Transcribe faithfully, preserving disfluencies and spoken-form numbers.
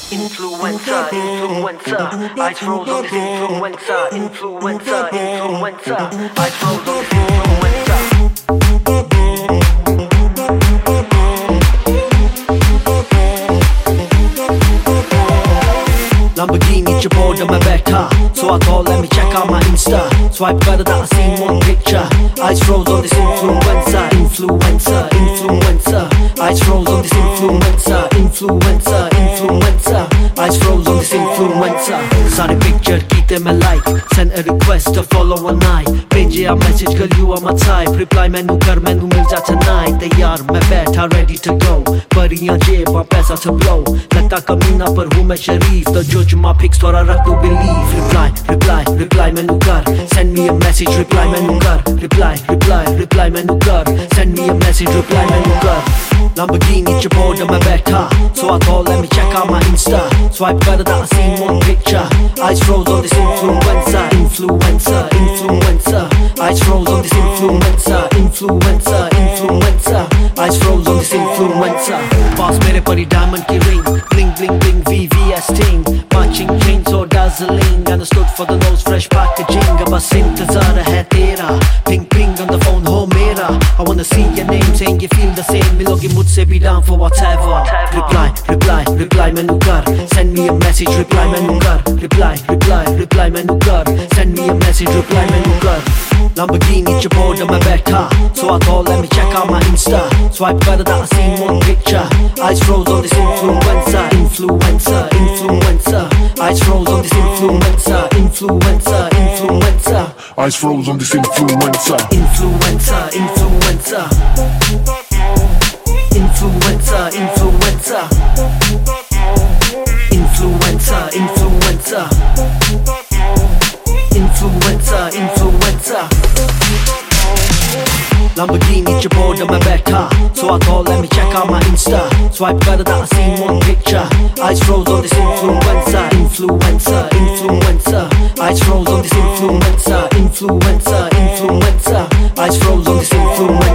Influencer, influencer, eyes froze on this influencer, influencer, influencer, eyes froze on this influencer. Lamborghini च board में बैठा, so I thought let me check out my Insta. Swipe करदा I seen one picture. Eyes froze on this influencer, influencer, influencer. Eyes froze on this influencer, influencer, influencer. Eyes froze on this influencer. सारे picture कीते मैं like, send a request to follow one night. भेजे a message girl you are my type. Reply मैनू कर मैनू मिल जा tonight. तैयार मैं बैठा ready to go. परियां जेबां पैसा to blow. लगता कमीना पर हूँ मैं शरीफ. तो जो my pics थोड़ा रख दो believe. Reply, reply, reply मैनू कर. Send me a message, reply मैनू कर. Reply, reply, reply मैनू कर. Send me a message, reply मैनू कर. Lamborghini च बोर्ड में बैठा, so I thought let me check out my Insta. Swipe करदा I seen one picture. Eyes froze on this influencer, influencer, influencer. Eyes froze on this influencer, influencer, influencer. Eyes froze on this influencer. पास मेरे परी diamond की ring, bling bling bling V V S ting. Matching chain so dazzling, understood for the nose fresh packaging. अब बस इंतजार है तेरा, ping ping on the phone हो मेरा. I wanna see your name saying you feel the same. मिलोगी मुझसे भी down for whatever. Reply, reply, reply मैनू कर. Send me a message, reply मैनू कर. Reply, reply, reply मैनू कर. Send me a message, reply मैनू कर. Lamborghini च बोर्ड में बैठा, so I thought let me check out my Insta. Swipe करदा I seen one picture. Eyes froze on this influencer, influencer, influencer. Eyes froze on this influencer, influencer, influencer. Eyes froze on this influencer, influencer, influencer, influencer, influencer, influencer, influencer, influencer, influencer. Lamborghini च board में बैठा, so I thought let me check out my Insta. Swipe करदा I seen one picture. Eyes froze on this influencer, influencer, influencer. Eyes froze on this influencer, influencer, influencer. Eyes froze on this influencer.